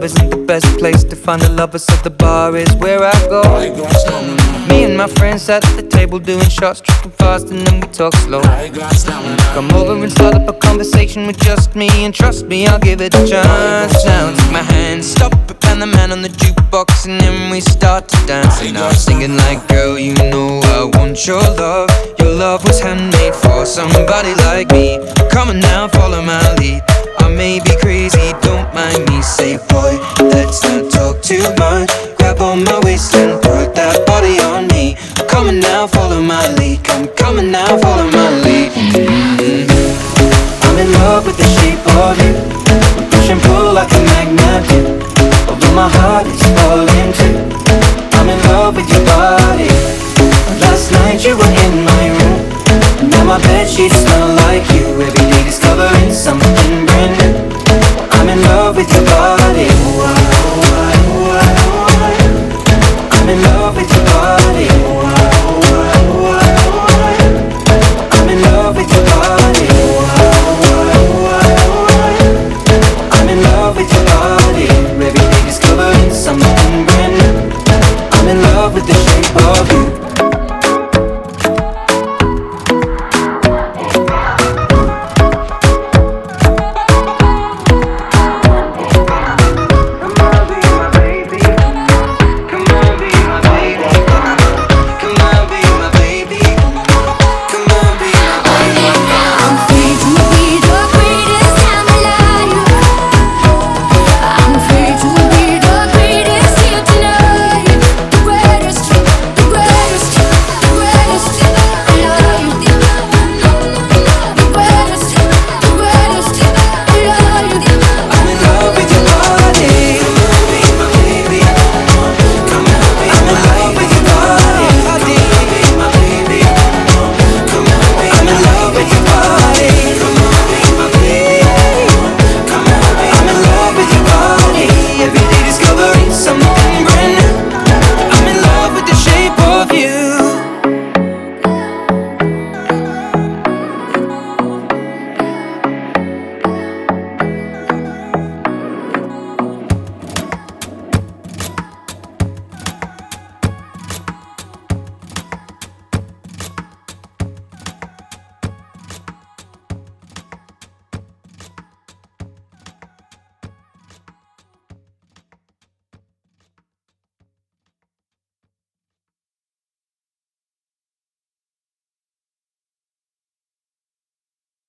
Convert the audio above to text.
isn't the best place to find a lover, so the bar is where I go. Me and my friends sat at the table doing shots, tripping fast, and then we talk slow. Come over and start up a conversation with just me, and trust me, I'll give it a chance. Now take my hand, stop it, and the man on the jukebox, and then we start to dance. And I'm singing like, girl, you know I want your love. Your love was handmade for somebody like me. Come on now, follow my lead. I may be crazy, don't mind me. Say, boy, let's not talk too much. Grab on my waist and put that body on me. Come on now, follow my lead. Come on now, follow my lead. I'm in love with the shape of you. We push and pull like a magnet do. Although my heart is falling too. I'm in love with your body. Last night you were in my room, and now my bedsheets smell like you. Every day discovering something brand new. I'm in love with your body. I'm in love with your body. I'm in love with your body. I'm in love with your body.